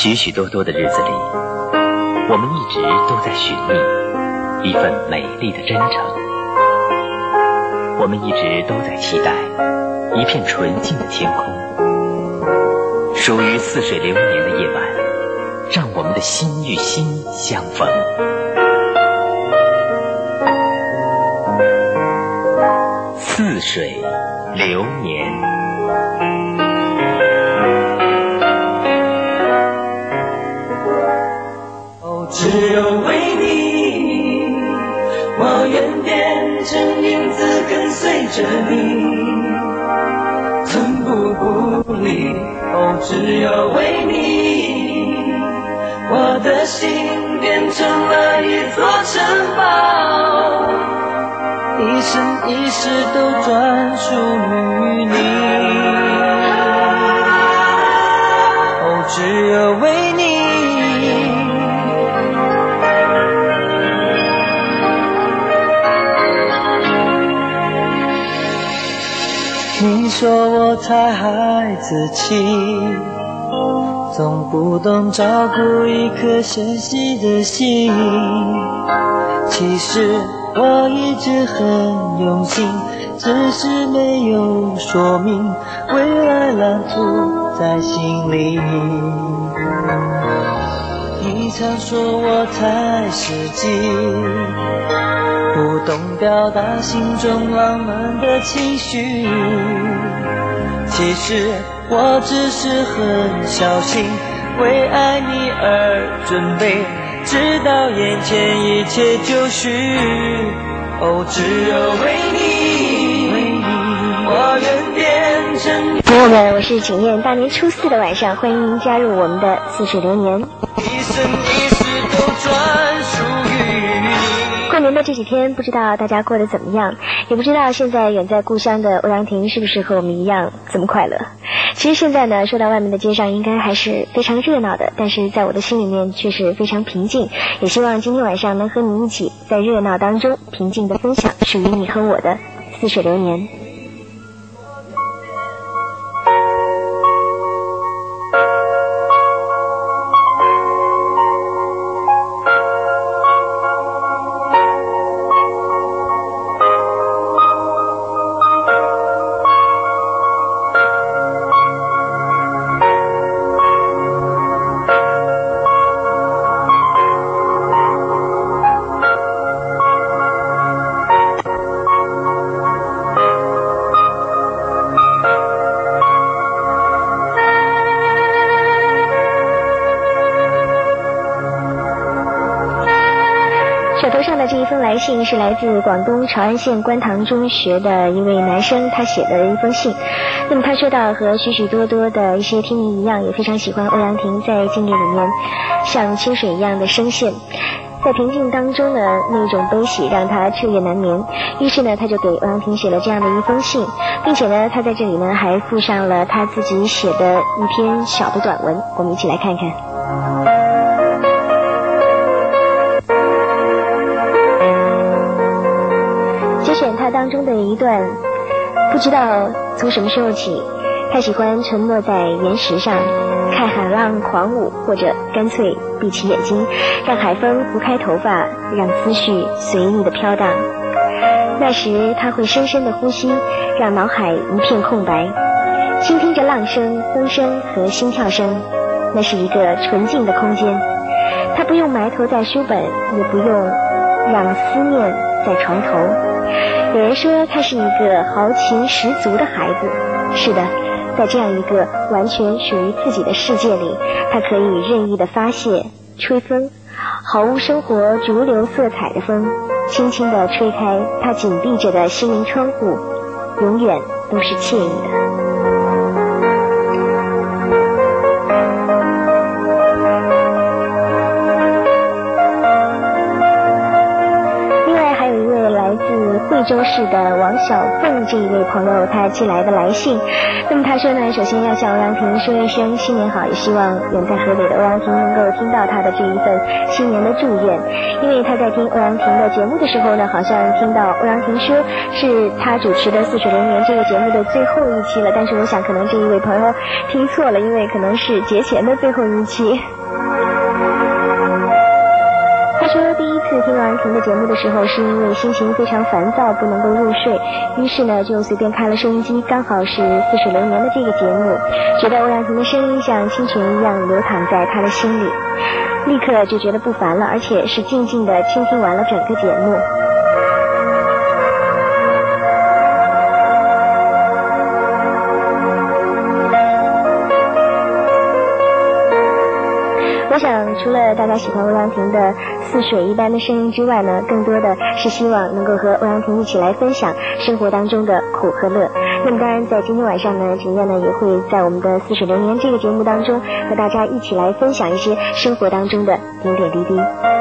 许许多多的日子里，我们一直都在寻觅一份美丽的真诚，我们一直都在期待一片纯净的天空，属于似水流年的夜晚，让我们的心与心相逢。似水流年。 只有为你，我愿变成影子跟随着你，寸步不离。哦，只有为你，我的心变成了一座城堡，一生一世都专属于你。哦，只有为你。你说我太孩子气，总不懂照顾一颗纤细的心。其实我一直很用心，只是没有说明未来蓝图在心里。你常说我太实际，不懂表达心中浪漫的情绪。其实我只是很小心，为爱你而准备，直到眼前一切就绪。哦，只有为你，我愿变成。 朋友们，我是景燕，大年初4的晚上，欢迎您加入我们的似水流年。 一生一世都专属于你。 过年的这几天，不知道大家过得怎么样，也不知道现在远在故乡的欧阳婷是不是和我们一样这么快乐。其实现在呢，说到外面的街上应该还是非常热闹的，但是在我的心里面却是非常平静。也希望今天晚上能和你一起在热闹当中平静的分享属于你和我的似水流年。手头上的这一封来信是来自广东潮安县观塘中学的一位男生，他写的一封信。那么他说到，和许许多多的一些听迷一样，也非常喜欢欧阳婷在经典里面像清水一样的声线，在平静当中的那种悲喜让他彻夜难眠。于是呢，他就给欧阳婷写了这样的一封信，并且呢，他在这里呢还附上了他自己写的一篇小的短文，我们一起来看看。节选他当中的一段，不知道从什么时候起，他喜欢沉落在岩石上，看海浪狂舞，或者干脆闭起眼睛，让海风拂开头发，让思绪随意的飘荡。那时他会深深的呼吸，让脑海一片空白，倾听着浪声、风声和心跳声。那是一个纯净的空间，他不用埋头在书本，也不用让思念在床头。有人说他是一个豪情十足的孩子，是的，在这样一个完全属于自己的世界里，他可以任意的发泄、吹风，毫无生活逐流色彩的风，轻轻地吹开他紧闭着的心灵窗户，永远都是惬意的。惠州市的王小凤这一位朋友他寄来的来信。那么他说呢，首先要向欧阳婷说一声新年好，也希望远在河北的欧阳婷能够听到他的这一份新年的祝愿。因为他在听欧阳婷的节目的时候呢，好像听到欧阳婷说是他主持的《似水流年》这个节目的最后一期了，但是我想可能这一位朋友听错了，因为可能是节前的最后一期。他说第一次听欧阳婷的节目的时候，是因为心情非常烦躁，不能够入睡，于是呢就随便开了收音机，刚好是《似水流年》的这个节目，觉得欧阳婷的声音像清泉一样流淌在他的心里，立刻就觉得不烦了，而且是静静地倾听完了整个节目。我想除了大家喜欢欧阳婷的似水一般的声音之外呢，更多的是希望能够和欧阳婷一起来分享生活当中的苦和乐。那么当然在今天晚上呢，景燕呢也会在我们的似水流年这个节目当中和大家一起来分享一些生活当中的点点滴滴。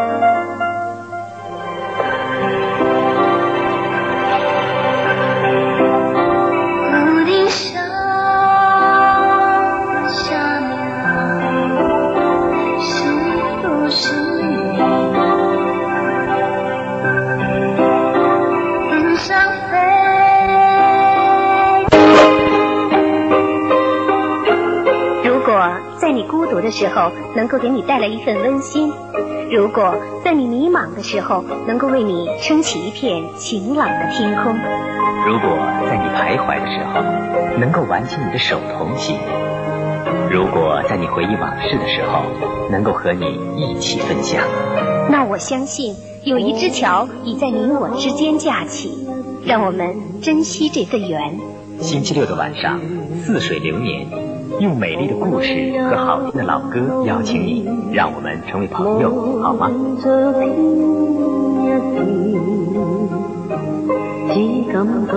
的时候能够给你带来一份温馨，如果在你迷茫的时候能够为你撑起一片晴朗的天空， 如果在你徘徊的时候能够挽起你的手同行，如果在你回忆往事的时候能够和你一起分享， 那我相信有一只桥已在你我之间架起，让我们珍惜这份缘。 星期六的晚上，似水流年，用美丽的故事和好听的老歌邀请你，让我们成为朋友，好吗？ 只感覺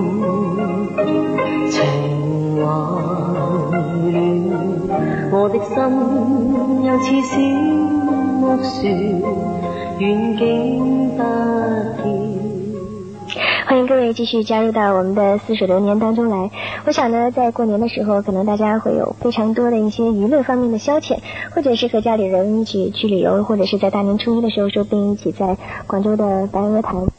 情懷亂，我的心又似小木船，遠景不見。 欢迎各位继續加入到我們的似水流年當中來。我想呢，在過年的時候，可能大家會有非常多的一些娛樂方面的消遣，或者是和家裡人一起去旅遊，或者是在大年初一的時候，說不定一起在廣州的白鵝潭